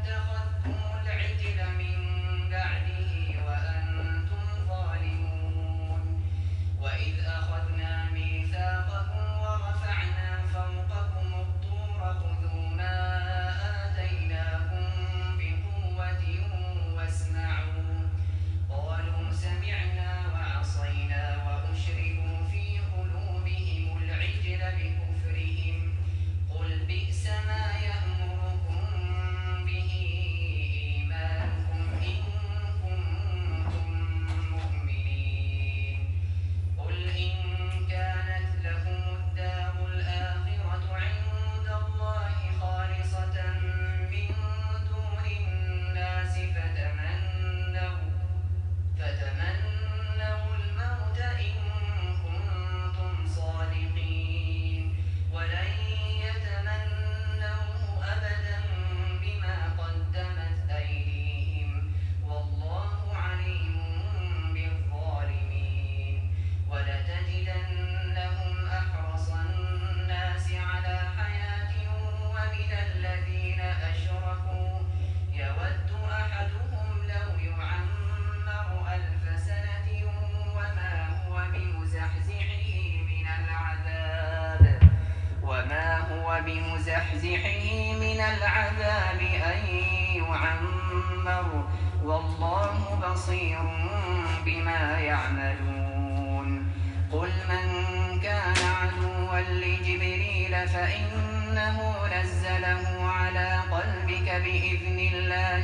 بمزحزحه من العذاب أن يعمر والله بصير بما يعملون قل من كان عدوا لجبريل فإنه نزله على قلبك بإذن الله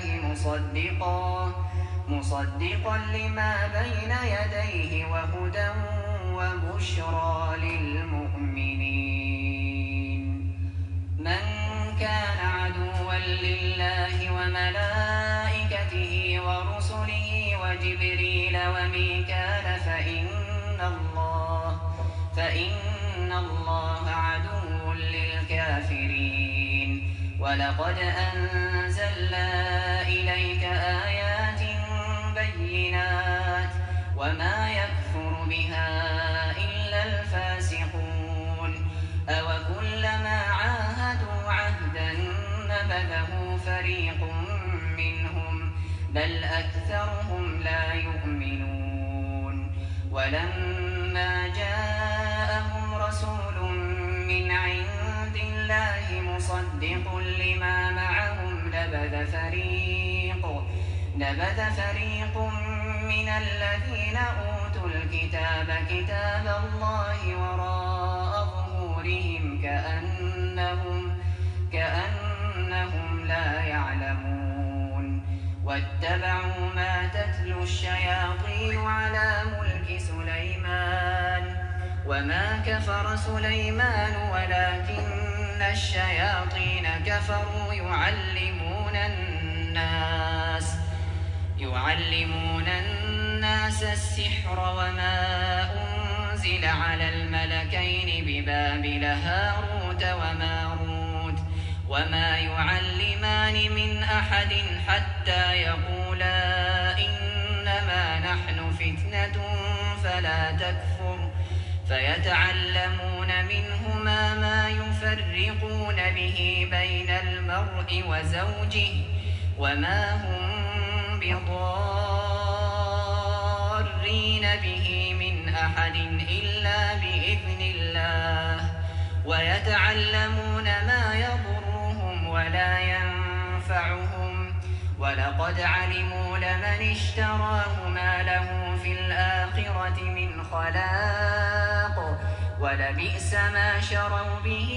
مصدقا لما بين يديه وهدى وبشرى للمؤمنين من كان عدوا لله وملائكته ورسله وجبريل وميكال فإن الله عدو للكافرين ولقد أنزلنا إليك آيات بينات وما يكفر بها إلا الفاسقون أوكلما عاهدوا عهدا نبذه فريق منهم بل أكثرهم لا يؤمنون ولما جاءهم رسول من عند الله مصدق لما معهم نبذ فريق من الذين أوتوا الكتاب كتاب الله وراء ظهورهم كأنهم لا يعلمون واتبعوا ما تتلو الشياطين على ملك سليمان وما كفر سليمان ولكن الشياطين كفروا يعلمون الناس السحر وما أنزل على الملكين ببابل هاروت وماروت وما يعلمان من أحد حتى يقولا إنما نحن فتنة فلا تكفر فيتعلمون منهما ما يفرقون به بين المرء وزوجه وما هم بضارين به من أحد إلا بإذن الله ويتعلمون ما يضرهم ولا ينفعهم ولقد علموا لمن اشتراه ما له في الآخرة من خلاق ولبئس ما شروا به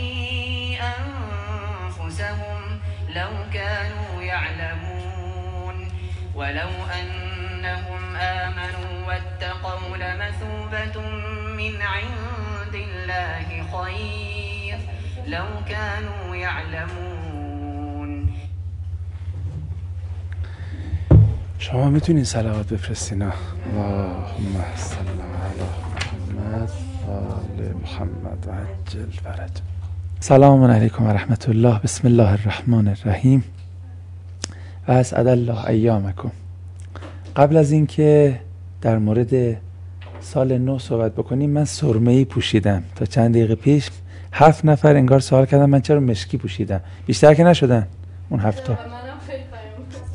أنفسهم لو كانوا يعلمون ولو أنهم آمنوا واتقوا لمثوبة من عند الله خير لو كانوا يعلمون. شما میتونین صلوات بفرستین اللهم صل علی محمد و آل محمد و عجل فرج. سلام علیکم و رحمت الله. بسم الله الرحمن الرحیم و اسعد الله ایامکم. قبل از اینکه در مورد سال نو صحبت بکنیم من سرمه‌ای پوشیدم. تا چند دقیقه پیش 7 نفر انگار سوال کردن من چرا مشکی پوشیدم. بیشتر که نشدن اون 7 تا.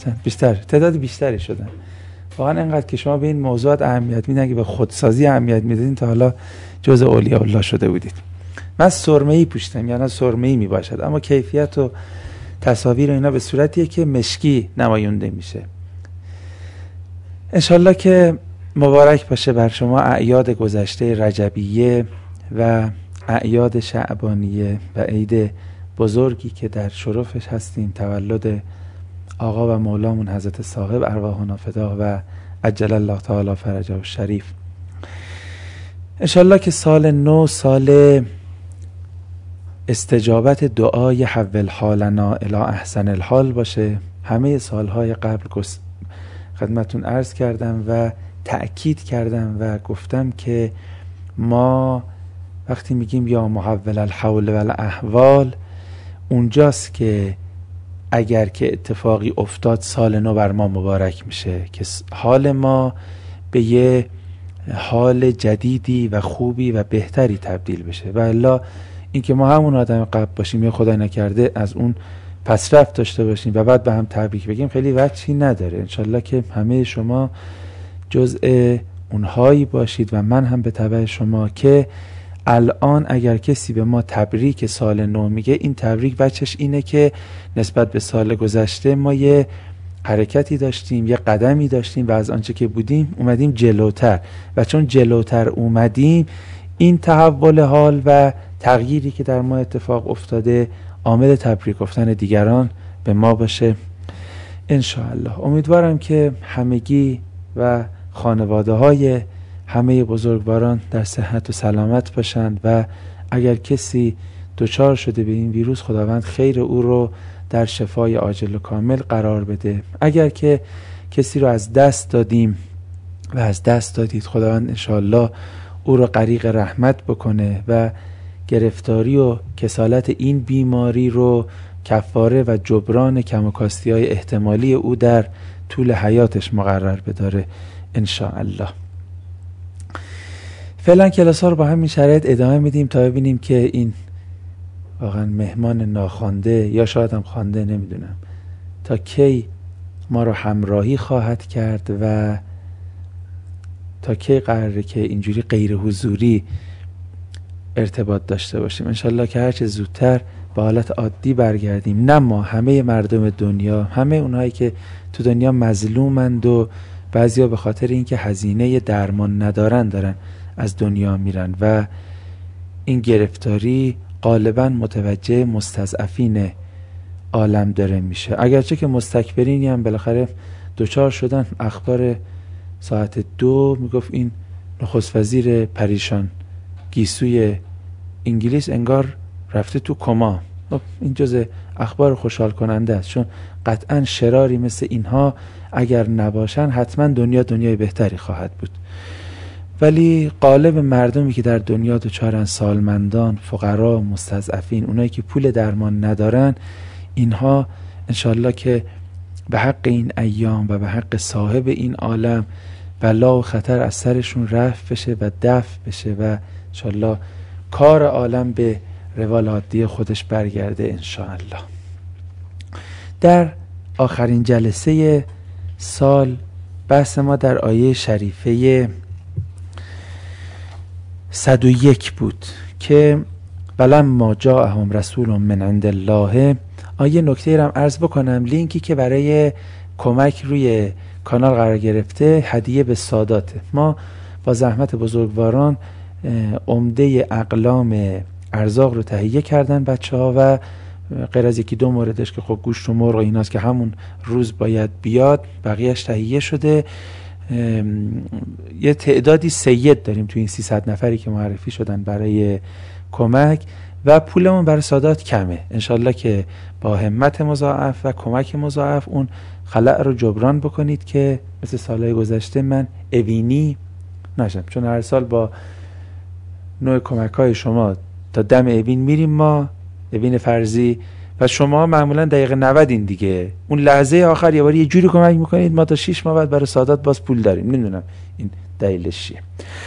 بیشتر تعداد بیشتری شدن. واقعا اینقدر که شما به این موضوعات اهمیت میدین، اگه به خودسازی اهمیت میدین تا حالا جزء اولیاء الله شده بودید. من سرمه‌ای پوشیدم، یعنی سرمه‌ای میباشد، اما کیفیت و تصاویر اینا به صورتیه که مشکی نماینده میشه. انشالله که مبارک باشه بر شما اعیاد گذشته رجبیه و اعیاد شعبانیه و عید بزرگی که در شرفش هستیم، تولد آقا و مولامون حضرت صاحب ارواحنا فدا و عجل الله تعالی فرجه الشریف. انشالله که سال نو سال استجابت دعای حول حالنا الی احسن الحال باشه. همه سالهای قبل خدمتون عرض کردم و تأکید کردم و گفتم که ما وقتی میگیم یا محول الحول و الاحوال، اونجاست که اگر که اتفاقی افتاد سال نو بر ما مبارک میشه که حال ما به یه حال جدیدی و خوبی و بهتری تبدیل بشه، و الا اینکه ما همون آدم قبل باشیم یا خدای نکرده از اون پس رفت داشته باشیم و بعد به هم تبریک بگیم خیلی وجهی نداره. انشالله که همه شما جزء اونهایی باشید و من هم به تبع شما که الان اگر کسی به ما تبریک سال نو میگه، این تبریک بچش اینه که نسبت به سال گذشته ما یه حرکتی داشتیم، یه قدمی داشتیم و از آنچه که بودیم اومدیم جلوتر، و چون جلوتر اومدیم این تحول حال و تغییری که در ما اتفاق افتاده عامل تبریک گفتن دیگران به ما باشه انشاءالله. امیدوارم که همگی و خانواده های همه بزرگواران در صحت و سلامت باشند و اگر کسی دچار شده به این ویروس، خداوند خیر او رو در شفای عاجل و کامل قرار بده. اگر که کسی رو از دست دادیم و از دست دادید، خداوند انشاءالله او رو غریق رحمت بکنه و گرفتاری و کسالت این بیماری رو کفاره و جبران کم و کاستی های احتمالی او در طول حیاتش مقرر بداره انشاءالله. فعلا کلاس ها رو با همین شرایط ادامه میدیم تا ببینیم که این واقعا مهمان ناخوانده یا شاید هم خوانده، نمیدونم تا کی ما رو همراهی خواهد کرد و تا کی قراره که اینجوری غیر حضوری ارتباط داشته باشیم. انشالله که هرچه زودتر به حالت عادی برگردیم. نه ما، همه مردم دنیا، همه اونهایی که تو دنیا مظلومند و بعضیا به خاطر اینکه هزینه درمان ندارن دارن از دنیا میرن و این گرفتاری غالبا متوجه مستضعفین عالم داره میشه. اگرچه که مستکبرینی هم بالاخره دوچار شدن. اخبار ساعت 2 میگفت این نخست وزیر پریشان گیسوی انگلیس انگار رفته تو کما. این جز اخبار خوشحال کننده است، چون قطعا شراری مثل اینها اگر نباشن حتما دنیا دنیای بهتری خواهد بود. ولی غالب مردمی که در دنیا دچارن، سالمندان، فقرا، مستضعفین، اونایی که پول درمان ندارن، اینها انشالله که به حق این ایام و به حق صاحب این عالم بلا و خطر از سرشون رفع بشه و دفع بشه و انشالله کار عالم به روال عادی خودش برگرده انشاءالله. در آخرین جلسه سال بحث ما در آیه شریفه 101 بود که ولما جاءهم رسول من عند الله. آیه نکته هم عرض بکنم، لینکی که برای کمک روی کانال قرار گرفته هدیه به ساداته. ما با زحمت بزرگواران عمده اقلام ارزاق رو تهیه کردن بچه ها و غیر از یکی دو موردش که خب گوشت و مرغ و ایناست که همون روز باید بیاد، بقیهش تهیه شده. یه تعدادی سید داریم توی این 300 نفری که معرفی شدن برای کمک و پولمون برای سادات کمه. انشالله که با همت مضاعف و کمک مضاعف اون خلأ رو جبران بکنید که مثل سالهای گذشته من اوینی نشم، چون هر سال با نوع کمک های شما تا دم اوین میریم، ما اوین فرضی، و شما معمولا دقیقه 90 این دیگه، اون لحظه آخر یه بار یه جوری کمک میکنید ما تا 6 ماه بعد برای سادات باز پول داریم. نمیدونم این دلیلش چیه.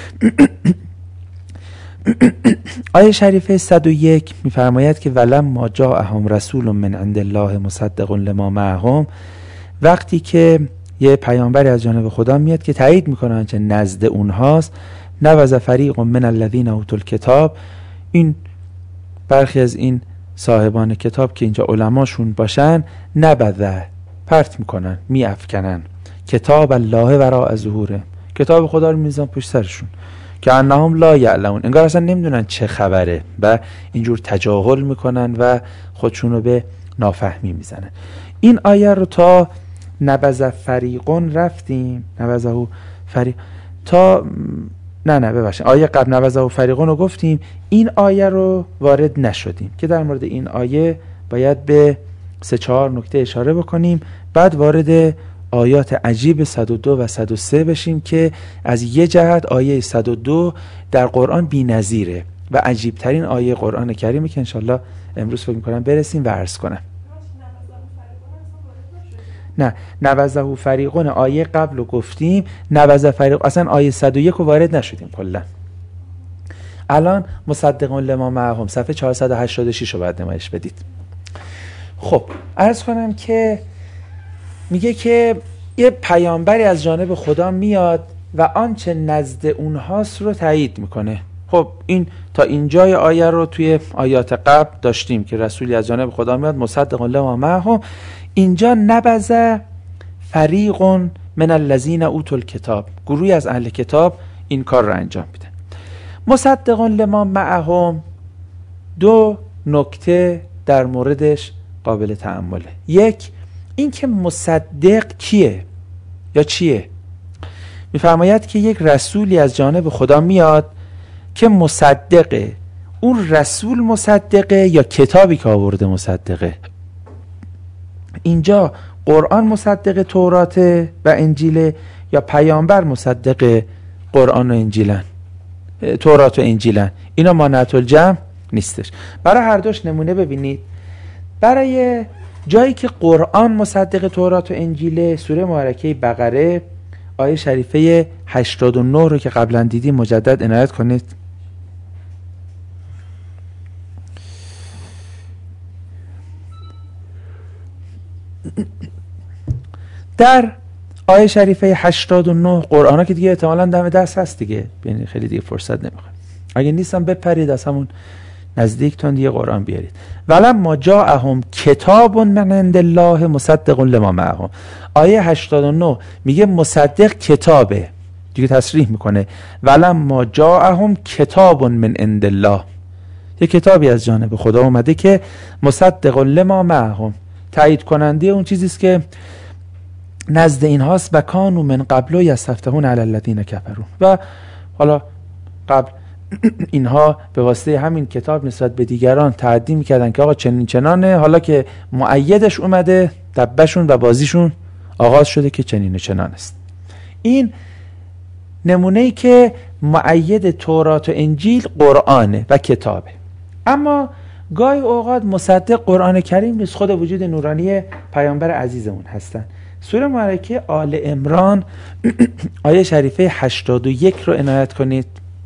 آیه شریفه 101 میفرماید که ولما جاءهم رسول من عند الله مصدق لما معهم وقتی که یه پیامبری از جانب خدا میاد که تایید میکنه آنچه نزد اونهاست، نبذ فریق من الذین اوتوا الکتاب، این برخی از این صاحبان کتاب که اینجا علماشون باشن، نبذ پرت میکنن، میافکنن کتاب الله وراء ظهوره، کتاب خدا رو میذارن پشت سرشون، که انهم لا یعلمون، انگار اصلا نمیدونن چه خبره و اینجور تجاهل میکنن و خودشون رو به نافهمی میزنن. این آیه رو تا نبذ فریقون رفتیم، نبذه فریق تا نه ببخشید آیه قبل نبذه فریقون رو گفتیم، این آیه رو وارد نشدیم که در مورد این آیه باید به 3-4 نکته اشاره بکنیم، بعد وارد آیات عجیب 102 و 103 بشیم که از یه جهت آیه 102 در قرآن بی‌نظیره و عجیب ترین آیه قرآن کریمه که انشالله امروز فکر می‌کنم برسیم و عرض کنم. نه، نبذه فریقون آیه قبل رو گفتیم، نبذ فریق اصلا آیه 101 رو وارد نشدیم کلا. الان مصدقون لما معهم صفحه 486 رو باید نمایش بدید. خب عرض کنم که میگه که یه پیامبری از جانب خدا میاد و آنچه نزد اونهاست رو تایید میکنه. خب این تا اینجای آیه رو توی آیات قبل داشتیم که رسولی از جانب خدا میاد مصدق لما معهم. اینجا نبذ فریق من الذین اوتوا الکتاب، گروهی از اهل کتاب این کار رو انجام میدن. مصدق لما معهم 2 نکته در موردش قابل تأمله. یک، این که مصدق کیه یا چیه؟ میفرماید که یک رسولی از جانب خدا میاد که مصدقه. اون رسول مصدقه یا کتابی که آورده مصدقه؟ اینجا قرآن مصدق تورات و انجیل یا پیامبر مصدق قرآن و انجیلن، تورات و انجیلن؟ اینا مانعت الجمع نیستش. برای هر دوش نمونه ببینید. برای جایی که قرآن مصدق تورات و انجیل، سوره مبارکه بقره آیه شریفه 89 رو که قبلا دیدیم مجدد عنایت کنید. در آیه شریفه 89 قرآن که دیگه احتمالاً دم دست هست دیگه، یعنی خیلی دیگه فرصت نمیخواد، اگه نیستم بپرید از همون نزدیکتون دیگه قرآن بیارید. ولما جاءهم کتاب من عند الله مصدق لما معهم. آیه 89 میگه مصدق کتابه، دیگه تصریح میکنه ولما جاءهم کتاب من عند الله، یه کتابی از جانب خدا اومده که مصدق لما معهم، تایید کننده اون چیزی است که نزد اینهاست. و کانوا من قبل یستفتحون علی الذین کفروا، و حالا قبل اینها به واسطه همین کتاب نسبت به دیگران تعدی میکردن که آقا چنین چنانه، حالا که مؤیدش اومده دبشون و بازیشون آغاز شده که چنین چنان است. این نمونه‌ای که مؤید تورات و انجیل قرآنه و کتابه. اما گاهی اوقات مصدق قرآن کریم نیست، خود وجود نورانی پیامبر عزیزمون هستن. سوره مبارکه آل عمران آیه شریفه 81 رو عنایت کنید.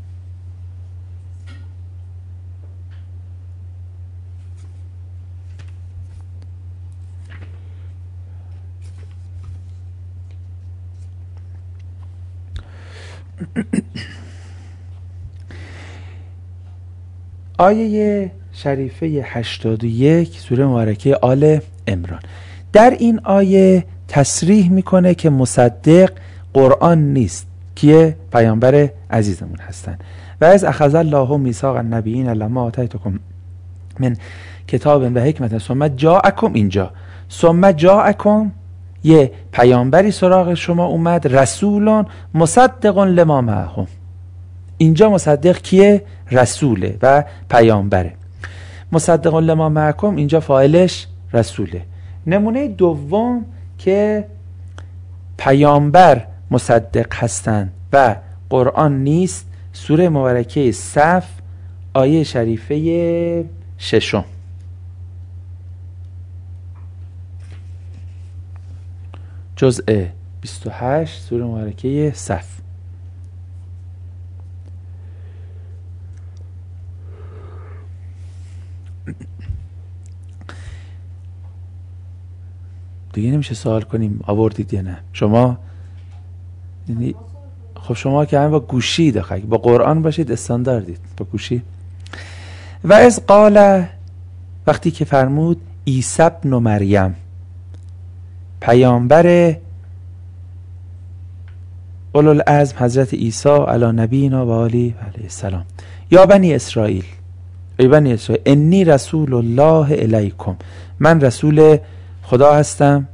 آیه شریفه 81 سوره مبارکه آل عمران، در این آیه تصریح میکنه که مصدق قرآن نیست، که پیامبر عزیزمون هستن. و از اخذ الله میثاق النبیین لما آتیتکم من کتاب و حکمت ثم جاءکم، اینجا ثم جاءکم یه پیامبری سراغ شما اومد، رسولان مصدق لما معهم. اینجا مصدق کیه؟ رسوله و پیامبره. مصدق لما معکم اینجا فاعلش رسوله. نمونه دوم که پیامبر مصدق هستند و قرآن نیست، سوره مبارکه صف آیه شریفه 6، جزء 28 سوره مبارکه صف. دیگه نمیشه سوال کنیم آوردید یا نه. شما یعنی خب شما که همه با گوشی دقیقا با قرآن باشید استانداردید با گوشی. و از قال، وقتی که فرمود عیسی ابن مریم، پیامبر اولوالعزم حضرت عیسی علی نبینا و علیه السلام، یا بنی اسرائیل، ای بنی اسرائیل انی رسول الله الیکم، من رسول خدا هستم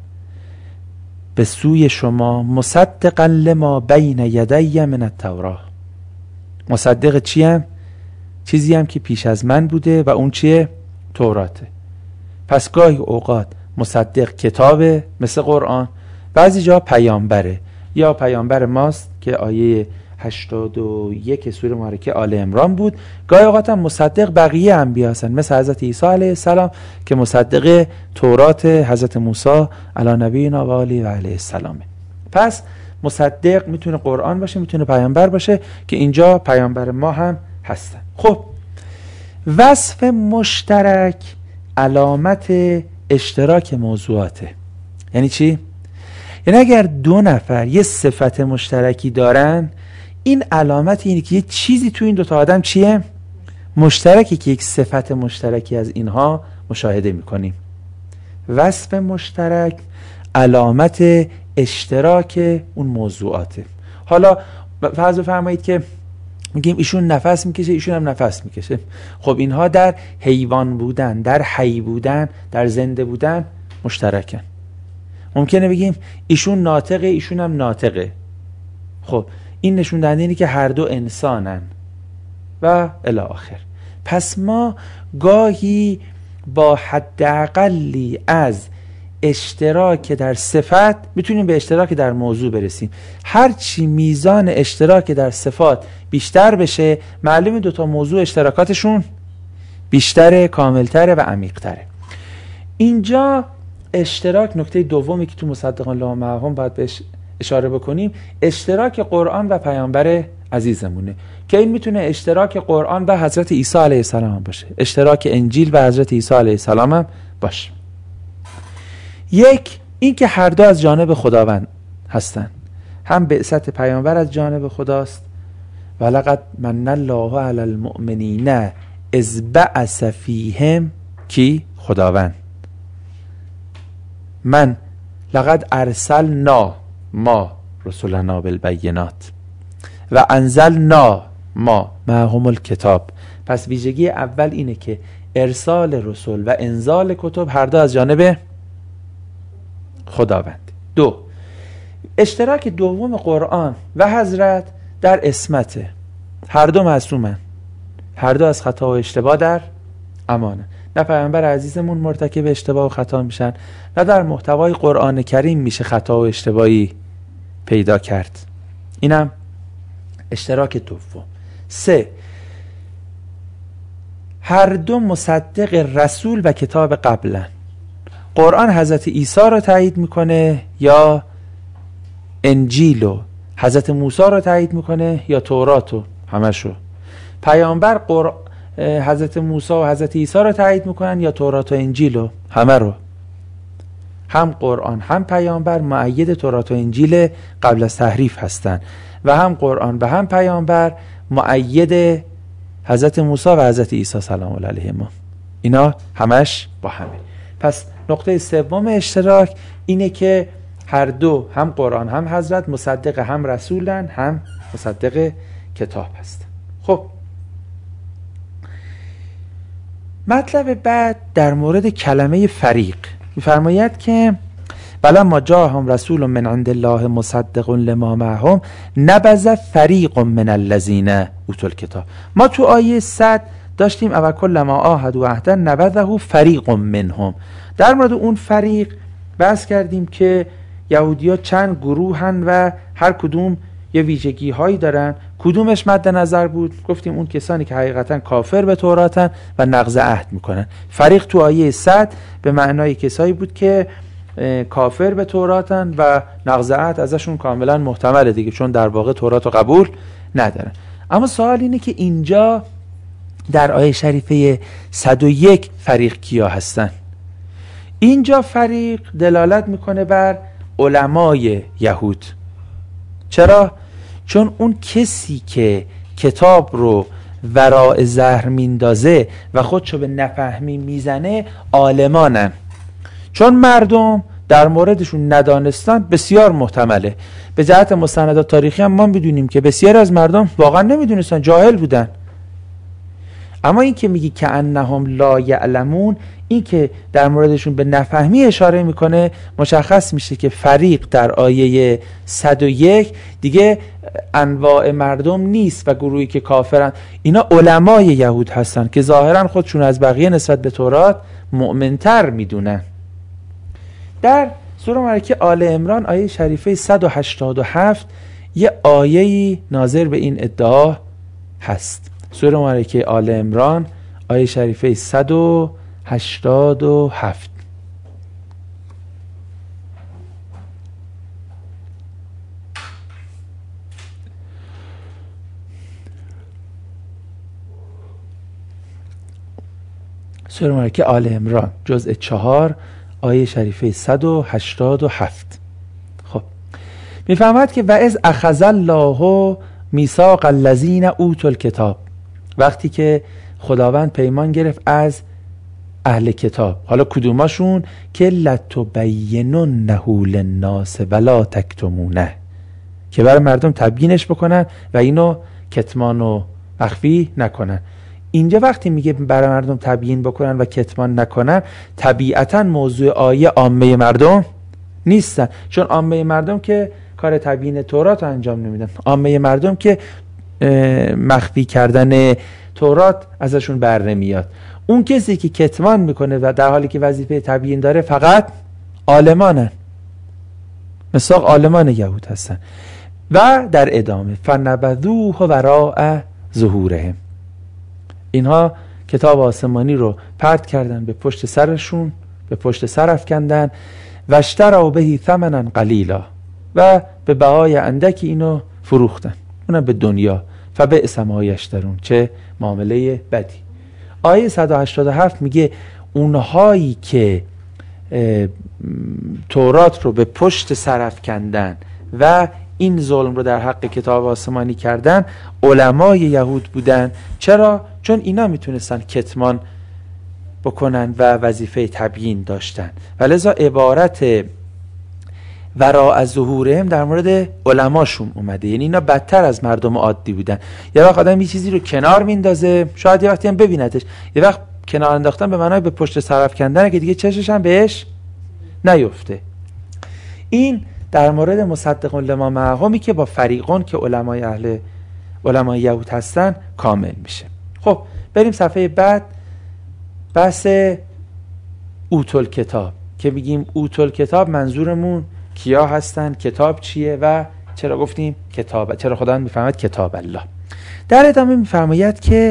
به سوی شما، مصدقا لما بین یدی من التوراه، مصدق چیم؟ چیزی هم که پیش از من بوده و اون چیه؟ توراته. پس گاهی اوقات مصدق کتابه مثل قرآن، بعضی جا پیامبره، یا پیامبر ماست که آیه 81 سوره مبارکه آل عمران بود. گاهی اوقات هم مصدق بقیه انبیا هستن مثل حضرت عیسی علیه السلام که مصدق تورات حضرت موسی علی نبینا و علیه السلام. پس مصدق میتونه قرآن باشه، میتونه پیامبر باشه که اینجا پیامبر ما هم هستن. خب وصف مشترک علامت اشتراک موضوعاته. یعنی چی؟ یعنی اگر دو نفر یه صفت مشترکی دارن، این علامت اینه که یه چیزی تو این دوتا آدم چیه؟ مشترکی، که یک صفت مشترکی از اینها مشاهده میکنیم. وصف مشترک علامت اشتراک اون موضوعاته. حالا فرض بفرمایید که میگیم ایشون نفس میکشه، ایشون هم نفس میکشه. خب اینها در حیوان بودن، در حی بودن، در زنده بودن مشترکن. ممکنه بگیم ایشون ناطقه، ایشون هم ناطقه. خب این نشون دهنده اینه که هر دو انسانن و الی آخر. پس ما گاهی با حداقلی از اشتراک در صفت میتونیم به اشتراک در موضوع برسیم. هرچی میزان اشتراک در صفات بیشتر بشه، معلومه دوتا موضوع اشتراکاتشون بیشتره، کاملتره و عمیقتره. اینجا اشتراک، نکته دومی که تو مصدقان الله معهم باید بهش اشاره بکنیم، اشتراک قرآن و پیامبر عزیزمونه که این میتونه اشتراک قرآن و حضرت عیسی علیه السلام هم باشه، اشتراک انجیل و حضرت عیسی علیه السلام هم باشه. یک، این که هر دو از جانب خداوند هستن، هم بعثت پیامبر از جانب خداست، ولقد من الله علی المؤمنین اذ بعث فیهم، کی؟ خداوند. من لقد ارسلنا ما رسولنا بالبینات و انزلنا ما معهم الکتاب. پس ویژگی اول اینه که ارسال رسول و انزال کتب هر دو از جانب خداوند. دو، اشتراک دوم قرآن و حضرت در عصمته، هر دو معصومن، هر دو از خطا و اشتباه در امانه. نه پیامبر عزیزمون مرتکب اشتباه و خطا میشن، نه در محتوای قرآن کریم میشه خطا و اشتباهی پیدا کرد. اینم اشتراک دوم. سه، هر دو مصدق رسول و کتاب قبلن. قرآن حضرت عیسی رو تایید میکنه یا انجیل، حضرت موسی رو تایید میکنه یا توراتو، همشو. پیامبر حضرت موسی و حضرت عیسی رو تایید میکنن یا تورات و انجیل، همه رو. هم قرآن هم پیامبر مؤید تورات و انجیل قبل از تحریف هستن و هم قرآن و هم پیامبر مؤید حضرت موسی و حضرت عیسی سلام الله علیهما. اینا همش با همه. پس نقطه سوم اشتراک اینه که هر دو، هم قرآن هم حضرت، مصدق هم رسولن، هم مصدق کتاب هستن. خب مطلب بعد در مورد کلمه فریق می‌فرماید که بلما جاءهم رسول من عند الله مصدق لما معهم نبذ فریق من الذین اوتوا الکتاب. ما تو آیه 100 داشتیم او کلما عاهدوا عهدا نبذه فریق منهم. در مورد اون فریق بحث کردیم که یهودی‌ها چند گروهن و هر کدوم یه ویژگی هایی دارن. کدومش مد نظر بود؟ گفتیم اون کسانی که حقیقتا کافر به توراتن و نقض عهد میکنن. فریق تو آیه 100 به معنای کسایی بود که کافر به توراتن و نقض عهد ازشون کاملا محتمله دیگه، چون در واقع تورات رو قبول ندارن. اما سوال اینه که اینجا در آیه شریفه 101 فریق کیا هستن؟ اینجا فریق دلالت میکنه بر علمای یهود. چرا؟ چون اون کسی که کتاب رو وراء ظهر میندازه و خودشو به نفهمی میزنه عالمانن. چون مردم در موردشون ندانستن بسیار محتمله. به جهت مستندات تاریخی هم ما میدونیم که بسیار از مردم واقعا نمیدونستن، جاهل بودن. اما این که میگی که انهم لا یعلمون، این که در موردشون به نفهمی اشاره میکنه، مشخص میشه که فریق در آیه 101 دیگه انواع مردم نیست و گروهی که کافرن، اینا علمای یهود هستن که ظاهرا خودشون از بقیه نسبت به تورات مؤمنتر میدونن. در سوره مبارکه آل عمران آیه شریفه 187 یه آیه‌ای ناظر به این ادعا هست. سوره مبارکه آل عمران آیه شریفه 187. سوره مبارکه آل عمران جزء 4 آیه شریفه 187. خب میفهمد که و اذ اخذ الله میثاق الذین اوتوا الکتاب، وقتی که خداوند پیمان گرفت از اهل کتاب، حالا کدوماشون؟ که لتبیننه للناس ولا تکتمونه، که برای مردم تبیینش بکنن و اینو کتمان و مخفی نکنن. اینجا وقتی میگه برای مردم تبیین بکنن و کتمان نکنن، طبیعتا موضوع آیه عامه مردم نیستن، چون عامه مردم که کار تبیین تورات انجام نمیدن، عامه مردم که مخفی کردن تورات ازشون بر نمیاد. اون کسی که کتمان میکنه و در حالی که وظیفه تبیین داره فقط عالمانن، مثاق عالمان یهود هستن. و در ادامه فنبذوه وراء ظهورهم، اینها کتاب آسمانی رو پرت کردن به پشت سرشون، به پشت سر افکندن و اشتروا به ثمنا قلیلا، و به بهای اندکی اینو فروختن، اونم به دنیا. فبئس ما یشترون، چه معامله بدی. آیه 187 میگه اونهایی که تورات رو به پشت سر افکندن و این ظلم رو در حق کتاب آسمانی کردن علمای یهود بودن. چرا؟ چون اینا میتونستن کتمان بکنن و وظیفه تبیین داشتن، و لذا عبارت وراء ظهورهم در مورد علماشون اومده، یعنی اینا بدتر از مردم عادی بودن. یه وقت آدم یه چیزی رو کنار میندازه، شاید یه وقتی هم ببینتش، یه وقت کنار انداختن به معنای به پشت سر افکندن که دیگه چشش هم بهش نیفته. این در مورد مصدقون لما معهمی که با فریقون که علمای یهود هستن کامل میشه. خب بریم صفحه بعد، بحث اوتل کتاب، که بگیم اوتل کتاب منظورمون کیا هستن، کتاب چیه و چرا گفتیم کتاب، چرا خداوند میفرماید کتاب الله. در ادامه میفرماید که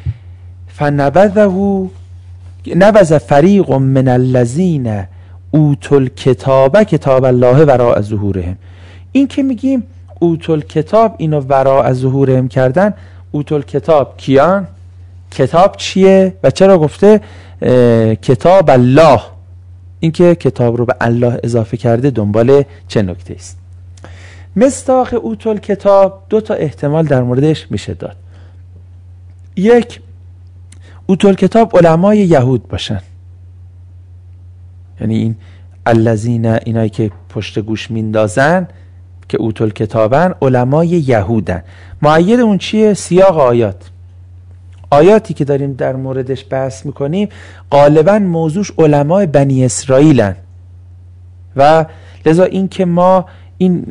نبذ فریق من الذین اوتل کتاب کتاب الله وراء ظهورهم. این که میگیم اوتل کتاب اینو وراء ظهورهم کردن، اوتل کتاب کیان، کتاب چیه و چرا گفته کتاب الله؟ این که کتاب رو به الله اضافه کرده دنبال چه نکته است؟ مصداق اوتل کتاب دو تا احتمال در موردش میشه داد. یک، اوتل کتاب علمای یهود باشن، یعنی این الذین، اینایی که پشت گوش میندازن که اوتل کتابن علمای یهودن. مؤید اون چیه؟ سیاق آیاتی که داریم در موردش بحث میکنیم غالبا موضوعش علمای بنی اسرائیلن، و لذا این که ما این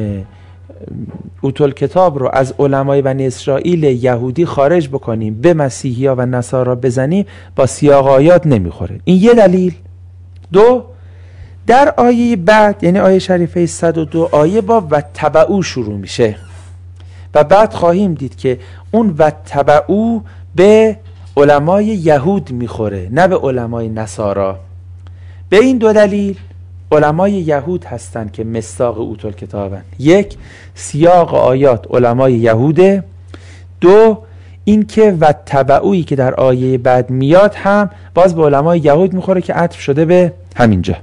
اوتل کتاب رو از علمای بنی اسرائیل یهودی خارج بکنیم به مسیحیا و نصارا بزنیم با سیاق آیات نمیخوره. این یه دلیل. دو، در آیه بعد یعنی آیه شریفه 102 آیه با و تبعو شروع میشه و بعد خواهیم دید که اون و تبعو به علمای یهود میخوره نه به علمای نصارا. به این دو دلیل علمای یهود هستن که مصداق اوتل کتابن. یک، سیاق آیات علمای یهوده. دو، این که و تبعویی که در آیه بعد میاد هم باز به علمای یهود میخوره که عطف شده به همینجا.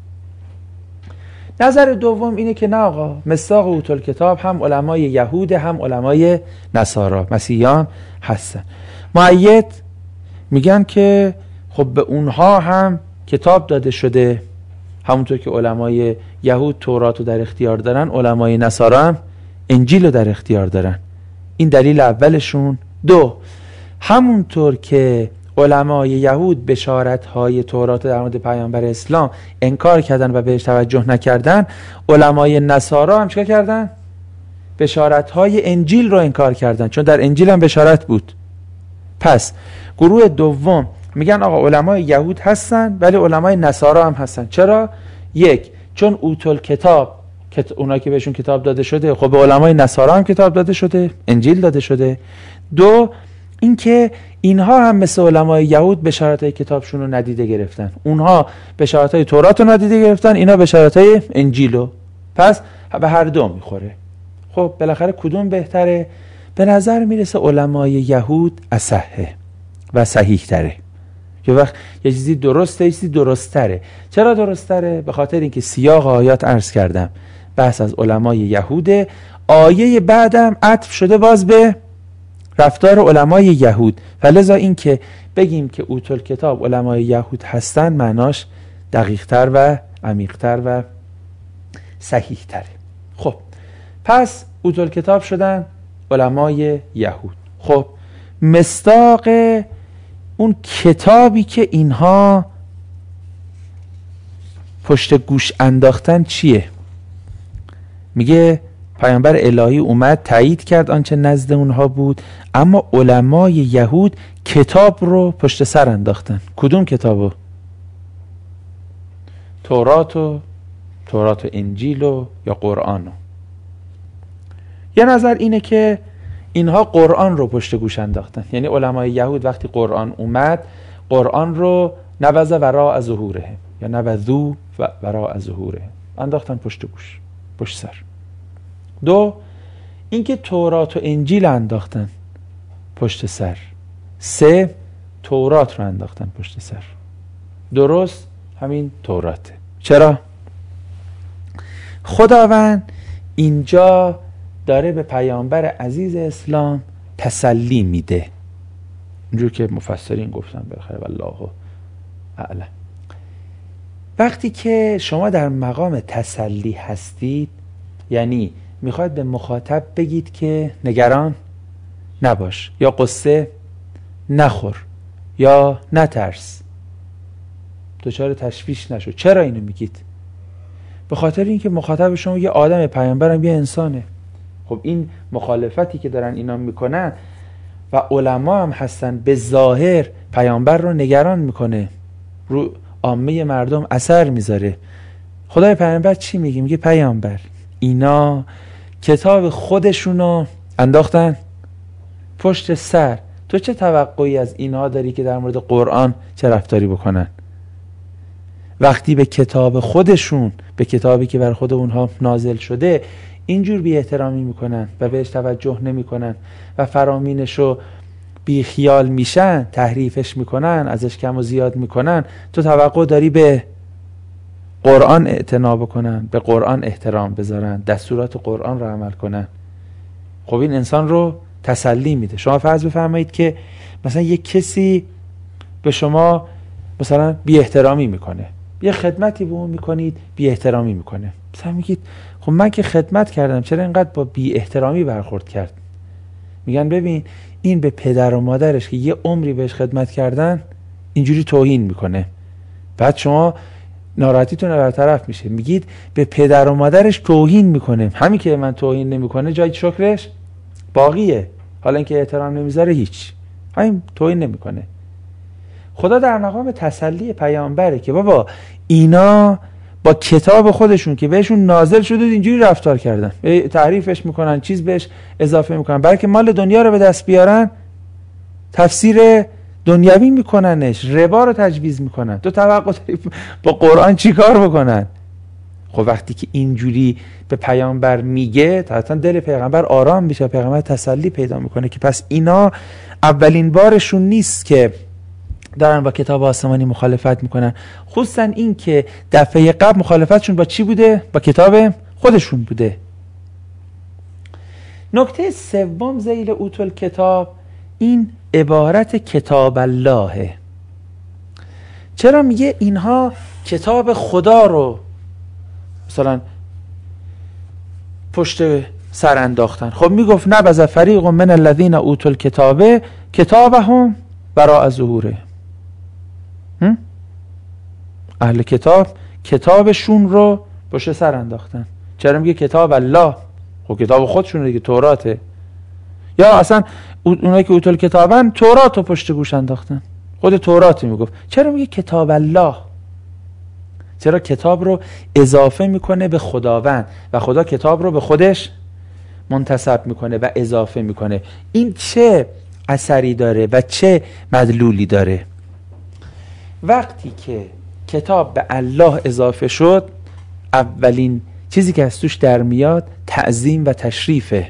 نظر دوم اینه که نه آقا، مصداق اوتل کتاب هم علمای یهود هم علمای نصارا مسیحیان هستن. مؤید میگن که خب به اونها هم کتاب داده شده، همونطور که علمای یهود تورات رو در اختیار دارن، علمای نصارا هم انجیل رو در اختیار دارن. این دلیل اولشون. دو، همونطور که علمای یهود بشارت‌های تورات در مورد پیامبر اسلام انکار کردن و بهش توجه نکردن، علمای نصارا هم چیکار کردن؟ بشارت‌های انجیل رو انکار کردن، چون در انجیل هم بشارت بود. پس گروه دوم میگن آقا علمای یهود هستن ولی علمای نصارا هم هستن. چرا؟ یک، چون اوتل کتاب، اونا که بهشون کتاب داده شده، خب به علمای نصارا هم کتاب داده شده، انجیل داده شده. دو، اینکه اینها هم مثل علمای یهود بشارت‌های کتابشون رو ندیده گرفتن. اونها بشارت‌های تورات رو ندیده گرفتن، اینا بشارت‌های انجیل رو. پس به هر دو میخوره. خب بالاخره کدوم بهتره؟ به نظر میرسه علمای یهود اصحه و صحیح تره. یه وقت یه چیزی درسته، یه چیزی درست تره. چرا درست تره؟ به خاطر اینکه سیاق آیات عرض کردم بحث از علمای یهوده، آیه بعدم عطف شده باز به رفتار علمای یهود، فلذا این که بگیم که اوتل کتاب علمای یهود هستن معناش دقیق تر و عمیق تر و صحیح تره. خب پس اوتل کتاب شدن علمای یهود. خب مصداق اون کتابی که اینها پشت گوش انداختن چیه؟ میگه پیامبر الهی اومد تایید کرد آنچه نزد اونها بود، اما علمای یهود کتاب رو پشت سر انداختن. کدوم کتابو؟ تورات و انجیل و یا قرآن. یه نظر اینه که اینها قرآن رو پشت گوش انداختن، یعنی علمای یهود وقتی قرآن اومد، قرآن رو نبذ وراء ظهوره یا نبذو وراء ظهوره انداختن پشت گوش، پشت سر. دو، اینکه تورات و انجیل انداختن پشت سر. سه، تورات رو انداختن پشت سر. درست همین توراته. چرا؟ خداوند اینجا داره به پیامبر عزیز اسلام تسلی میده، اینجور که مفسرین گفتن بخیر والله اعلم. وقتی که شما در مقام تسلی هستید، یعنی میخواید به مخاطب بگید که نگران نباش یا قصه نخور یا نترس، دچار تشویش نشو. چرا اینو میگید؟ به خاطر اینکه مخاطب شما یه آدم، پیامبرم یه انسانه. خب این مخالفتی که دارن اینا میکنن و علما هم هستن، به ظاهر پیامبر رو نگران میکنه، رو عامه مردم اثر میذاره. خدای پیامبر چی میگه؟ میگه پیامبر اینا کتاب خودشونو انداختن پشت سر، تو چه توقعی از اینها داری که در مورد قرآن چه رفتاری بکنن؟ وقتی به کتاب خودشون، به کتابی که بر خود اونها نازل شده اینجور بی احترامی میکنن و بهش توجه نمیکنن و فرامینشو بی خیال میشن، تحریفش میکنن، ازش کم و زیاد میکنن، تو توقع داری به قرآن اعتنا بکنن، به قرآن احترام بذارن، دستورات قرآن رو عمل کنن؟ خب این انسان رو تسلی میده. شما فرض بفرمایید که مثلا یک کسی به شما مثلا بی احترامی میکنه، یه خدمتی به اون میکنید بی احترامی میکنه، مثلا میگید خب من که خدمت کردم چرا اینقدر با بی احترامی برخورد کرد؟ میگن ببین این به پدر و مادرش که یه عمری بهش خدمت کردن اینجوری توهین میکنه. بعد شما ناراحتیتون برطرف میشه، میگید به پدر و مادرش توهین میکنه، همین که من توهین نمیکنه جای شکرش باقیه، حالا اینکه احترام نمیذاره هیچ، همین توهین نمیکنه. خدا در مقام تسلی پیامبره که بابا اینا با کتاب خودشون که بهشون نازل شده اینجوری رفتار کردن، تعریفش میکنن، چیز بهش اضافه میکنن، برای که مال دنیا رو به دست بیارن تفسیر دنیوی میکننش، ربا رو تجویز میکنن. تو توقع داری با قرآن چی کار بکنن؟ خب وقتی که اینجوری به پیامبر میگه، حتما دل پیغمبر آرام میشه، پیغمبر تسلی پیدا میکنه که پس اینا اولین بارشون نیست که دارن با کتاب آسمانی مخالفت میکنن، خصوصا این که دفعه قبل مخالفتشون با چی بوده؟ با کتاب خودشون بوده. نکته سوم ذیل اوتل کتاب این عبارت کتاب اللهه. چرا میگه اینها کتاب خدا رو مثلا پشت سر انداختن؟ خب میگفت نبذ فریق من الذین اوتوا الکتاب کتابهم وراء ظهوره. اهل کتاب کتابشون رو پشت سر انداختن. چرا میگه کتاب الله؟ خب کتاب خودشون دیگه، توراته. یا اصلا اونایی که اوتل کتابن تورات رو پشت گوش انداختن، خود تورات میگفت. چرا میگه کتاب الله؟ چرا کتاب رو اضافه میکنه به خداوند و خدا کتاب رو به خودش منتسب میکنه و اضافه میکنه. این چه اثری داره و چه مدلولی داره؟ وقتی که کتاب به الله اضافه شد، اولین چیزی که از توش در میاد تعظیم و تشریفه.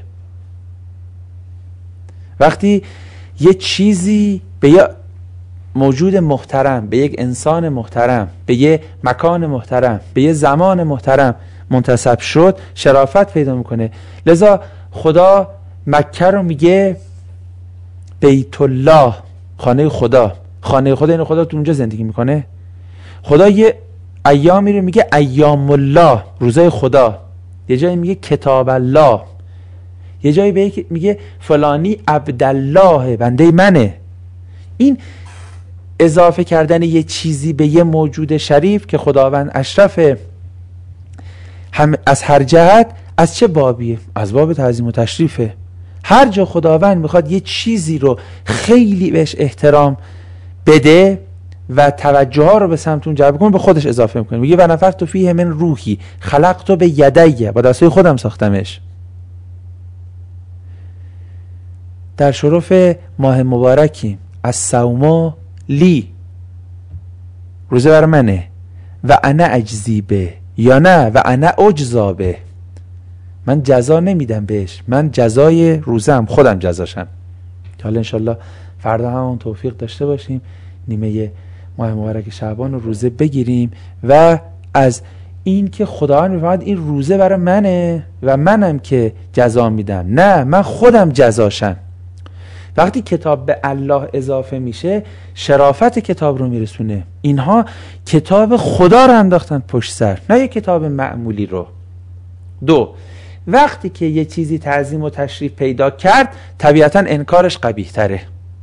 وقتی یه چیزی به یه موجود محترم، به یک انسان محترم، به یه مکان محترم، به یه زمان محترم منتسب شد، شرافت پیدا میکنه. لذا خدا مکه رو میگه بیت الله، خانه خدا. خانه خدا این خدا تو اونجا زندگی میکنه. خدا یه ایامی رو میگه ایام الله، روزای خدا. یه جایی میگه کتاب الله، یه جایی میگه فلانی عبدالله، بنده منه. این اضافه کردن یه چیزی به یه موجود شریف که خداوند اشرفه هم از هر جهت، از چه بابیه؟ از باب تعظیم و تشریفه. هر جا خداوند میخواد یه چیزی رو خیلی بهش احترام بده و توجه ها رو به سمت اون جلب کنه، به خودش اضافه میکنه. میگه و نفخت فیه من روحی خلقت به یدیه، با دستای خودم ساختمش. در شرف ماه مبارکی از صوم لی، روزه بر منه، و انا اجزی به، یا نه و انا اجزا به، من جزا نمیدم بهش، من جزای روزم خودم جزاشم. حالا انشالله فردا همون توفیق داشته باشیم نیمه ماه مبارک شعبان رو روزه بگیریم و از این که خداوند میفهمد این روزه برای منه و منم که جزا میدم، نه من خودم جزاشم. وقتی کتاب به الله اضافه میشه، شرافت کتاب رو میرسونه. اینها کتاب خدا رو انداختن پشت سر، نه یک کتاب معمولی رو. دو، وقتی که یه چیزی تعظیم و تشریف پیدا کرد، طبیعتا انکارش قبیح تره.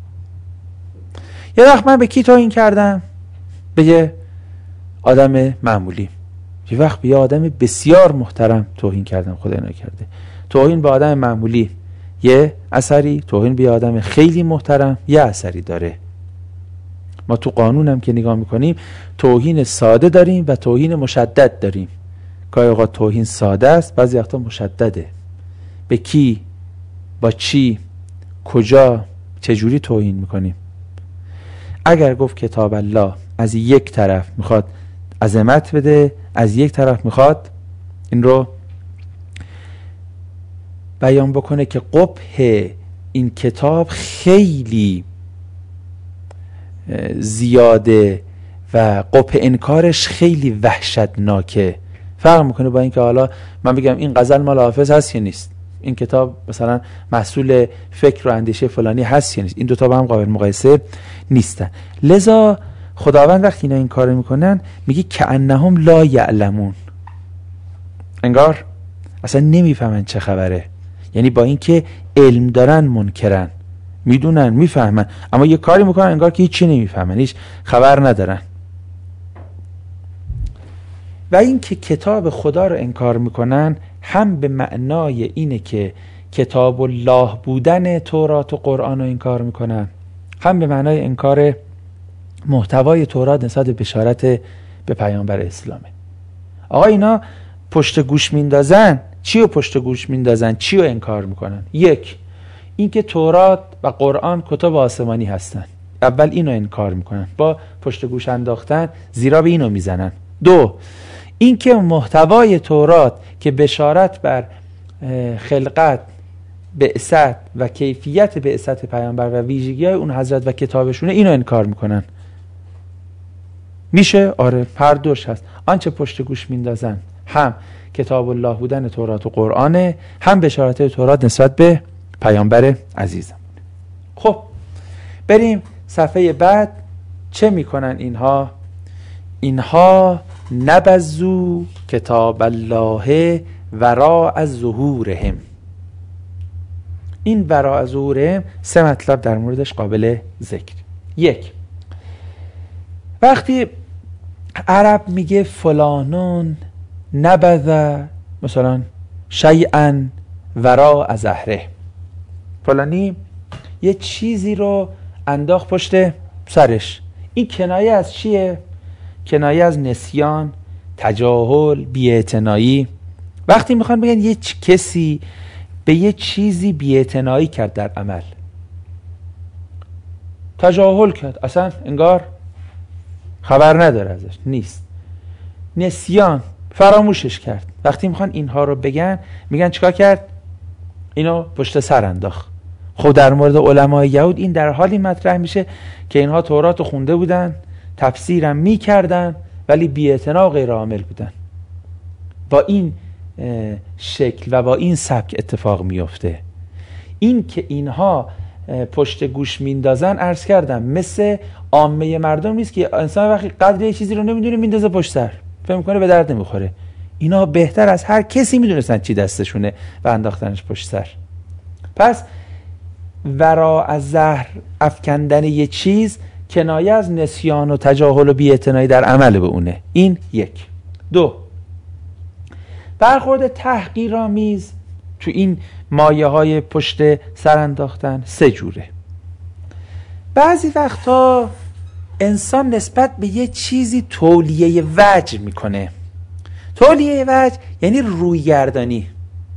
یه وقت من به کی توهین کردم؟ به یه آدم معمولی. یه وقت به یه آدم بسیار محترم توهین کردم، خدا نکرده. توهین به آدم معمولی یه اثری، توهین به آدم خیلی محترم یه اثری داره. ما تو قانونم که نگاه میکنیم توهین ساده داریم و توهین مشدد داریم. گاهی اوقات توهین ساده است، بعضی وقتا مشدده. به کی، با چی، کجا، چجوری توهین میکنیم؟ اگر گفت کتاب الله از یک طرف میخواد عظمت بده، از یک طرف میخواد این رو بیان بکنه که قبح این کتاب خیلی زیاده و قبح انکارش خیلی وحشتناکه. فرق میکنه با اینکه حالا من بگم این غزل مال حافظ هست یا نیست، این کتاب مثلا محصول فکر و اندیشه فلانی هست یا نیست. این دوتا با هم قابل مقایسه نیستن. لذا خداوند وقتی اینا این کار میکنن میگه کأنهم لا یعلمون، انگار اصلا نمیفهمن چه خبره. یعنی با اینکه علم دارن منکرن، میدونن میفهمن، اما یه کاری میکنن انگار که هیچی نمیفهمن، هیچ خبر ندارن. و اینکه کتاب خدا رو انکار میکنن هم به معنای اینه که کتاب الله بودن تورات و قرآن رو انکار میکنن، هم به معنای انکار محتوای تورات نسبت بشارت به پیامبر اسلامه. آقا اینا پشت گوش میندازن، چی رو پشت گوش میندازن، چی رو انکار میکنن؟ یک، اینکه تورات و قرآن کتاب آسمانی هستن، اول اینو انکار میکنن، با پشت گوش انداختن زیرا به اینو میزنن. دو، اینکه محتوای تورات که بشارت بر خلقت، بعثت و کیفیت بعثت پیامبر و ویژگی‌های اون حضرت و کتابشونه، اینو انکار میکنن. میشه؟ آره، هر دوش هست. آنچه پشت گوش میندازن هم کتاب الله بودن تورات و قرآنه، هم بشارت تورات نسبت به پیامبر عزیزم. خب بریم صفحه بعد. چه میکنن اینها نبذو کتاب الله وراء ظهورهم. این وراء ظهورهم 3 مطلب در موردش قابل ذکر. 1، وقتی عرب میگه فلانون نبذ مثلا شیئا وراء ظهره، فلانی یه چیزی رو انداخت پشت سرش، این کنایه از چیه؟ کنایه از نسیان، تجاهل، بی‌اعتنایی. وقتی میخوان بگن یه کسی به یه چیزی بی‌اعتنایی کرد در عمل، تجاهل کرد، اصلا انگار خبر نداره ازش، نیست، نسیان، فراموشش کرد. وقتی میخوان اینها رو بگن میگن چیکار کرد؟ اینو پشت سر انداخت. خب در مورد علمای یهود این در حالی مطرح میشه که اینها تورات رو خونده بودن، تفسیرم میکردن، ولی بی‌اعتنا و غیر عامل بودن. با این شکل و با این سبک اتفاق میفته. این که اینها پشت گوش میندازن، عرض کردم مثل عامه مردم نیست که انسان وقتی قدر یه چیزی رو نمیدونه میندازه پشت سر، فکر میکنه به درد نمیخوره. اینا بهتر از هر کسی میدونستن چی دستشونه و انداختنش پشت سر. پس وراء ظهر افکندن یه چیز کنایه از نسیان و تجاهل و بی‌اعتنایی در عمل به اونه. این 1. 2، برخورد تحقیرآمیز تو این مایه های پشت سر انداختن 3 جوره. بعضی وقتا انسان نسبت به یه چیزی تولیه وجه میکنه. تولیه وجه یعنی رویگردانی.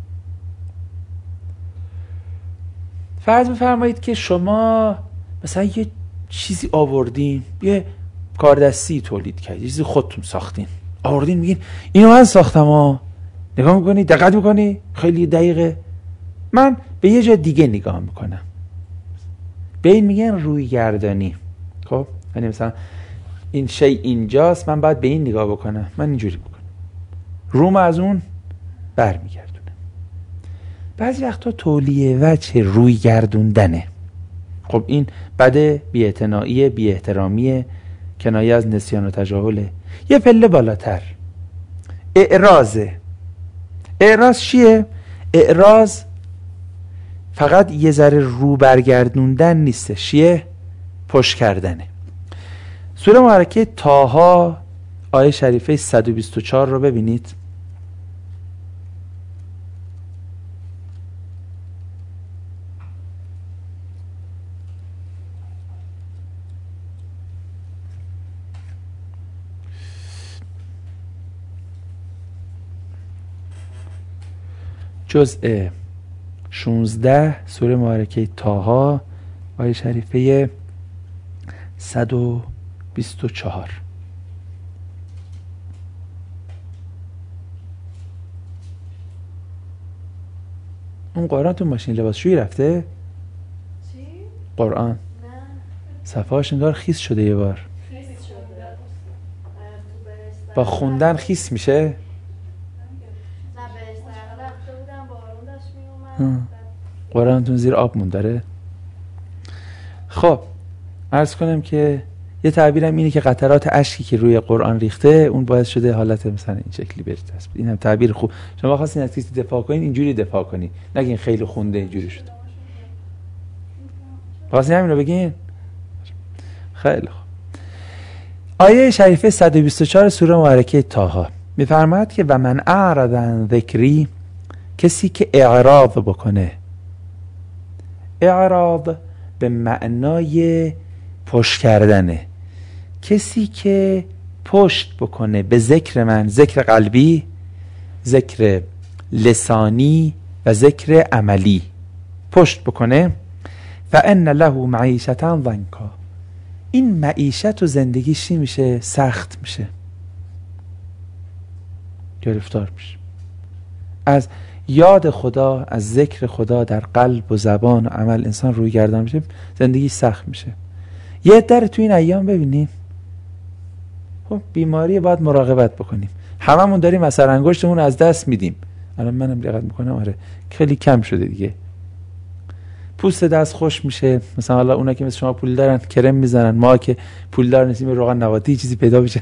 فرض بفرمایید که شما مثلا یه چیزی آوردین، یه کاردستی تولید کردید، یه چیزی خودتون ساختین، آوردین میگین اینو من ساختم ها. نگاه میکنی، دقت میکنی، خیلی دقیقه. من به یه جای دیگه نگاه میکنم، به این میگن رویگردانی. خب یعنی مثلا این شی اینجاست، من باید به این نگاه بکنم، من اینجوری بکنم، روم از اون برمیگردونم. بعضی وقتا تولیه وجه رویگردوندنه. خب این بده، بی‌اعتنایی، بی‌احترامی، کنایه از نسیان و تجاهله. یه پله بالاتر اعراضه. اعراض چیه؟ اعراض فقط یه ذره رو برگردوندن نیسته، چیه؟ پشت کردنه. سوره مبارکه طه آیه شریفه 124 رو ببینید. جزء 16 سوره مبارکه طه آیه شریفه 124. اون قرآن تو ماشین لباسشویی رفته؟ چی؟ قرآن نه. صفحه‌اش انگار خیس شده یه بار. خیس شده. با خوندن خیس میشه؟ قرآنتون زیر آب مون داره؟ خب عرض کنم که یه تعبیرم اینه که قطرات اشکی که روی قرآن ریخته اون باعث شده حالت مثلا این شکلی بره. این هم تعبیر خوب. شما خواستین از کسی دفاع کنین اینجوری دفاع کنین، نگین خیلی خونده اینجوری شده. خواستین همین رو بگین؟ خیلی خوب. آیه شریفه 124 سوره مبارکه طه میفرماید که و من اعرض عن ذکری، کسی که اعراض بکنه. اعراض به معنای پشت کردنه. کسی که پشت بکنه به ذکر من، ذکر قلبی، ذکر لسانی و ذکر عملی، پشت بکنه، فان له معیشة ضنکا، این معیشت و زندگیش میشه سخت میشه، گرفتار میشه. از یاد خدا، از ذکر خدا در قلب و زبان و عمل انسان روی گردان میشه، زندگی سخت میشه. یه در تو این ایام ببینین خب بیماری باید مراقبت بکنیم. هممون داریم اثر انگشتمون از دست میدیم. الان منم دقت میکنم آره خیلی کم شده دیگه. پوست دست خوش میشه، مثلا حالا اونا که مثل شما پول دارن کرم میزنن، ما که پول دار نیستیم روغن نباتی چیزی پیدا بشه.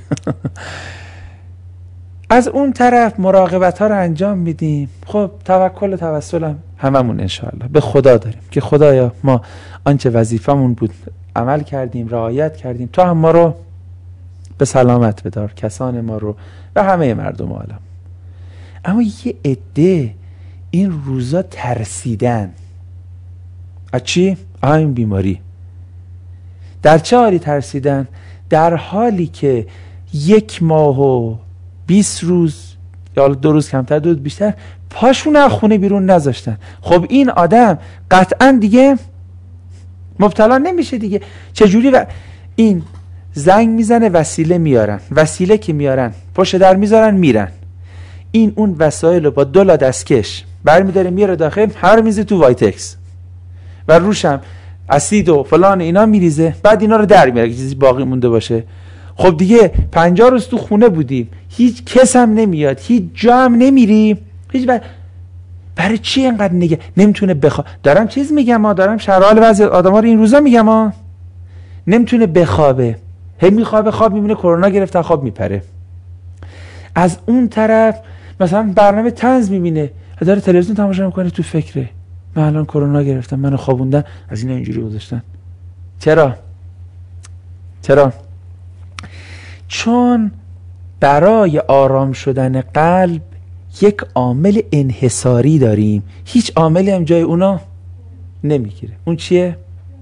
از اون طرف مراقبت ها رو انجام میدیم. خب توکل و توسل هم هممون انشاءالله به خدا داریم که خدایا ما آنچه وظیفمون بود عمل کردیم، رعایت کردیم، تو هم ما رو به سلامت بدار، کسان ما رو و همه مردم عالم. اما یه عده این روزا ترسیدن. از چی؟ این بیماری. در چه حالی ترسیدن؟ در حالی که 1 ماه و 20 روز یا 2 روز کمتر 2 روز بیشتر پاشون از خونه بیرون نذاشتن. خب این آدم قطعا دیگه مبتلا نمیشه دیگه. چجوری؟ این زنگ میزنه وسیله میارن، وسیله که میارن پشت در میذارن میرن، این اون وسایل رو با 2 دستکش برمیداره میاره داخل، هر میزه تو وایتکس و روشم اسید و فلان اینا میریزه، بعد اینا رو در میاره که چیزی باقی مونده باشه. خب دیگه 50 روز تو خونه بودیم، هیچ کس هم نمیاد، هیچ جا هم نمیری، هیچ برای چی اینقدر نگه نمیتونه دارم چیز میگم ما، دارم شرایط بعضی آدما رو این روزا میگم ما، نمیتونه بخوابه، هی میخوابه، خواب میبینه کرونا گرفتن، خواب میپره. از اون طرف مثلا برنامه طنز میبینه، داره تلویزیون تماشا میکنه، تو فکره من الان کرونا گرفتم، منو خوابوندن، از اینا اینجوری گذاشتن. چرا؟ چون برای آرام شدن قلب یک عامل انحصاری داریم، هیچ عاملی هم جای اونا نمیگیره. اون چیه؟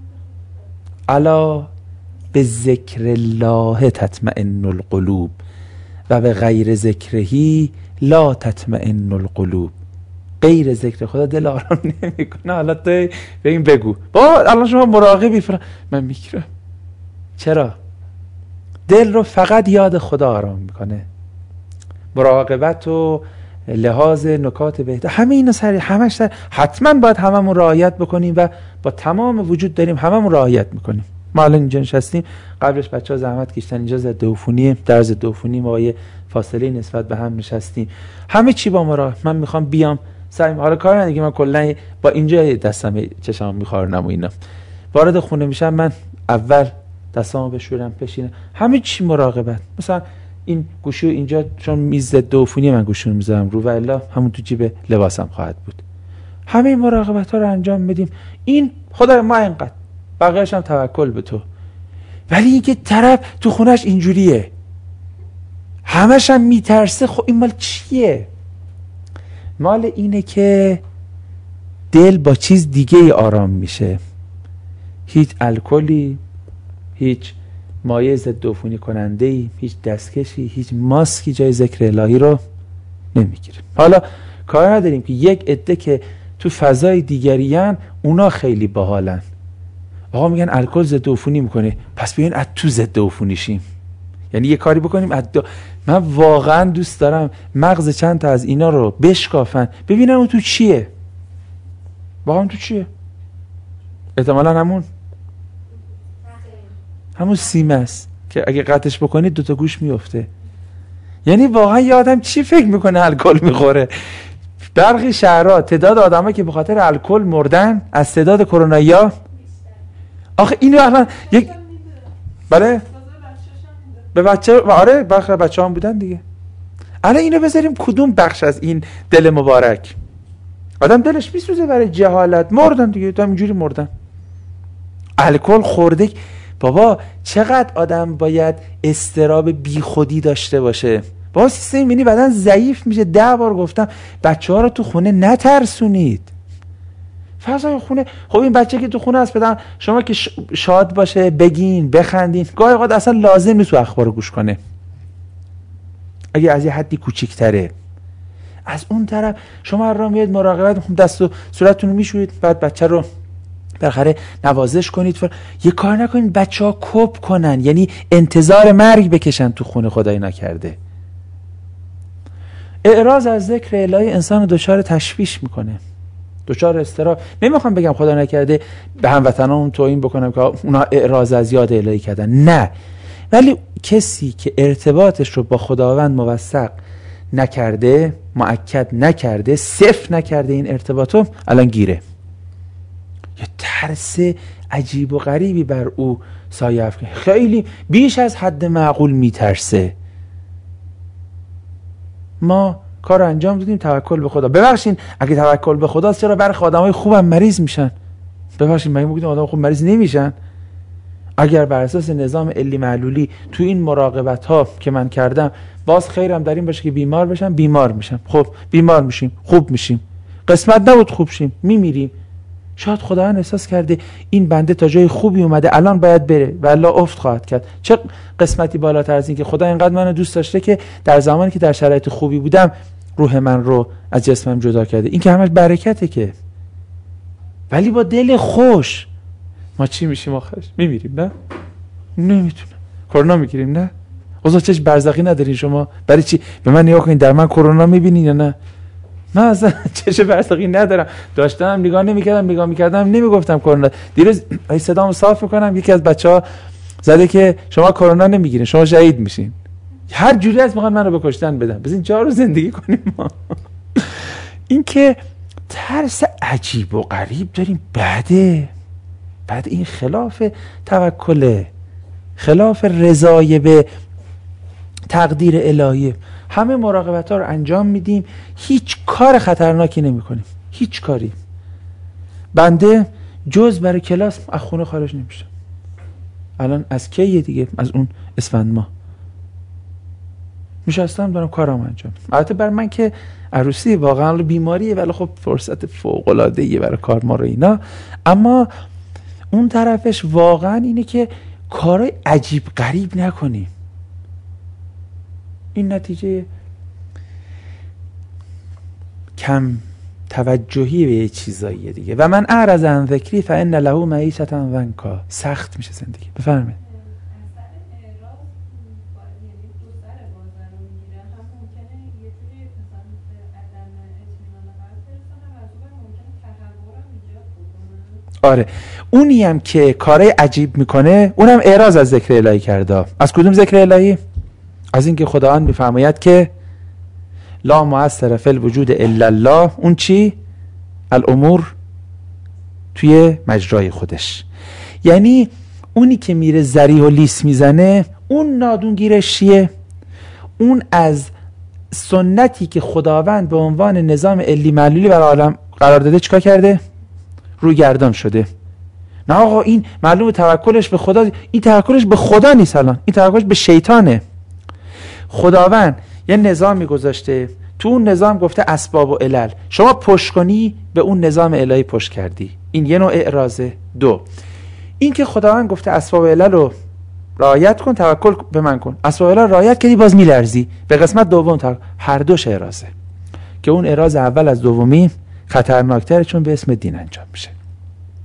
الا به ذکر الله تطمئن القلوب و به غیر ذکرهی لا تطمئن القلوب. غیر ذکر خدا دل آرام نمیکنه. حالا تو به این بگو با الان شما مراقبی فلان، من میگیرم. چرا؟ دل رو فقط یاد خدا آرام میکنه. مراقبت و لحاظ نکات بهتر همه اینا همش حتما باید هممون رعایت بکنیم و با تمام وجود داریم هممون رعایت میکنیم. ما الان اینجا نشستیم، قبلش بچه‌ها زحمت کشیدن، اینجا ضد عفونی، در ضد عفونی ما یه فاصله نسبت به هم نشستیم، همه چی با ما من میخوام بیام سعی، حالا کار نداره که من کلا با اینجا دستم چشام میخوارنم و اینا، وارد خونه میشم من اول دستامو بشورم بشینم، همه چی مراقبت. مثلا این گوشی اینجا چون میز ضد عفونی من گوشیو میذارم رو و الا همون تو جیب لباسم خواهد بود. همه مراقبت ها رو انجام میدیم. این خدای ما اینقدر، بقیه‌اش هم توکل به تو. ولی اینکه طرف تو خونش اینجوریه، همش هم میترسه، خب این مال چیه؟ مال اینه که دل با چیز دیگه آرام میشه. هیچ الکلی، هیچ مایع ضد عفونی کننده‌ای، هیچ دستکشی، هیچ ماسکی جای ذکر الهی رو نمیگیره. حالا کار نداریم که یک عده که تو فضای دیگریان اونا خیلی باحالن، آقا میگن الکل ضد عفونی میکنه، پس بیاین از تو ضد عفونی شیم، یعنی یه کاری بکنیم من واقعا دوست دارم مغز چند تا از اینا رو بشکافن ببینن اون تو چیه، واقعا تو چیه. احتمالاً همون سیمه است که اگه قطعش بکنید 2 تا گوش میفته. یعنی واقعا یه آدم چی فکر میکنه الکل میخوره؟ برخی شهرها تعداد آدمایی که به خاطر الکل مردن از تعداد کرونایی‌ها، آخه اینو الان یک بله به بچه آره بچه‌ام بودن دیگه. الان اینو بذاریم کدوم بخش از این دل مبارک آدم دلش میسوزه برای جهالت، مردن دیگه، تا اینجوری مردن. الکل خورده. بابا چقدر آدم باید استراب بی خودی داشته باشه. بابا سیستم ایمنی بدن ضعیف میشه. 10 بار گفتم بچه‌ها رو تو خونه نترسونید. فضای خونه، خب این بچه که تو خونه است بدن شما که شاد باشه، بگین، بخندین، گاهی اوقات اصلا لازم نیست تو اخبار گوش کنه اگه از یه حدی کوچیک‌تره. از اون طرف شما هر را میاد مراقبت، دست و صورتتون رو میشورید، بعد بچه رو بالاخره نوازش کنید، یه کار نکنید بچه‌ها کپ کنن، یعنی انتظار مرگ بکشن تو خونه، خدای نکرده. اعراض از ذکر الهی انسان رو دچار تشویش میکنه، دچار استراب. نمیخوام بگم خدا نکرده به هموطنان توهین بکنم که اونا اعراض از یاد الهی کردن، نه، ولی کسی که ارتباطش رو با خداوند موثق نکرده، مؤکد نکرده، صفر نکرده این ارتباطو، الان گیره. یه ترس عجیب و غریبی بر او سایه افکنه، خیلی بیش از حد معقول میترسه. ما کار انجام دادیم، توکل به خدا. ببخشید اگه توکل به خداست چرا برخی آدمای خوبم مریض میشن؟ ببخشید مگه میگیم آدم خوب مریض نمیشن؟ اگر بر اساس نظام علی معلولی تو این مراقبت ها که من کردم باز خیرم در این باشه که بیمار بشم، بیمار میشم. خب بیمار میشیم، خوب میشیم. قسمت نبود خوب شیم، میمیریم. شاید خداوند احساس کرده این بنده تا جای خوبی اومده، الان باید بره و الله افت خواهد کرد. چه قسمتی بالاتر از این که خدا اینقدر منو دوست داشته که در زمانی که در شرایط خوبی بودم روح من رو از جسمم جدا کرده. این که همش برکته که. ولی با دل خوش ما چی میشیم آخرش؟ میمیریم. نه نمیتونم. کرونا میگیریم. نه اوضاع چش برزخی ندارین شما؟ برای چی به من نگاه کنین؟ در من کرونا میبینین یا نه؟ من اصلا چش برزخی ندارم. داشتم نگاه میکردم نمیگفتم کرونا. دیروز صدامو صاف میکنم، یکی از بچه‌ها زده که شما کرونا نمیگیرین، شما شهید میشین. هر جوری از میخوان منو به کشتن بدن. بزین 4 روز زندگی کنیم ما. این که ترس عجیب و غریب داریم. بعد این خلاف توکله، خلاف رضای به تقدیر الهی. همه مراقبت ها رو انجام میدیم، هیچ کار خطرناکی نمی کنیم، هیچ کاری. بنده جز برای کلاس از خونه خارج نمیشم. الان از کیه دیگه؟ از اون اسفند ماه میشستم دارم کارم انجام. البته بر من که عروسی واقعا بیماریه، ولی خب فرصت فوق العاده ایه برای کار ما رو اینا. اما اون طرفش واقعا اینه که کارهای عجیب غریب نکنیم. این نتیجه کم توجهی به یه چیزاییه دیگه. و من اعرض عن ذکری فان له معیشة ضنکا. سخت میشه زندگی. بفرمایید. آره اونی هم که کارهای عجیب میکنه اونم اعراض از ذکر الهی کرده. از کدوم ذکر الهی؟ از این که خداوند میفرماید که لا مؤثر فی الوجود الا الله. اون چی؟ الامور توی مجرای خودش. یعنی اونی که میره ذریح و لیس میزنه اون نادونگیرش چیه؟ اون از سنتی که خداوند به عنوان نظام علی معلولی برای عالم قرار داده چیکار کرده؟ روی گردان شده. نه آقا این معلومه توکلش به خدا. این توکلش به خدا نیست، الان این توکلش به شیطانه. خداوند یه نظامی گذاشته، تو اون نظام گفته اسباب و علل، شما پشت کنی به اون نظام الهی پشت کردی. این یه نوع اعراضه. 2 این که خداوند گفته اسباب و علل رو رعایت کن، توکل به من کن، اسباب و علل رعایت کردی باز میلرزی. به قسمت دوم هر دوش اعراضه که اون اعراض اول از دومی خطرناکتره چون به اسم دین انجام میشه.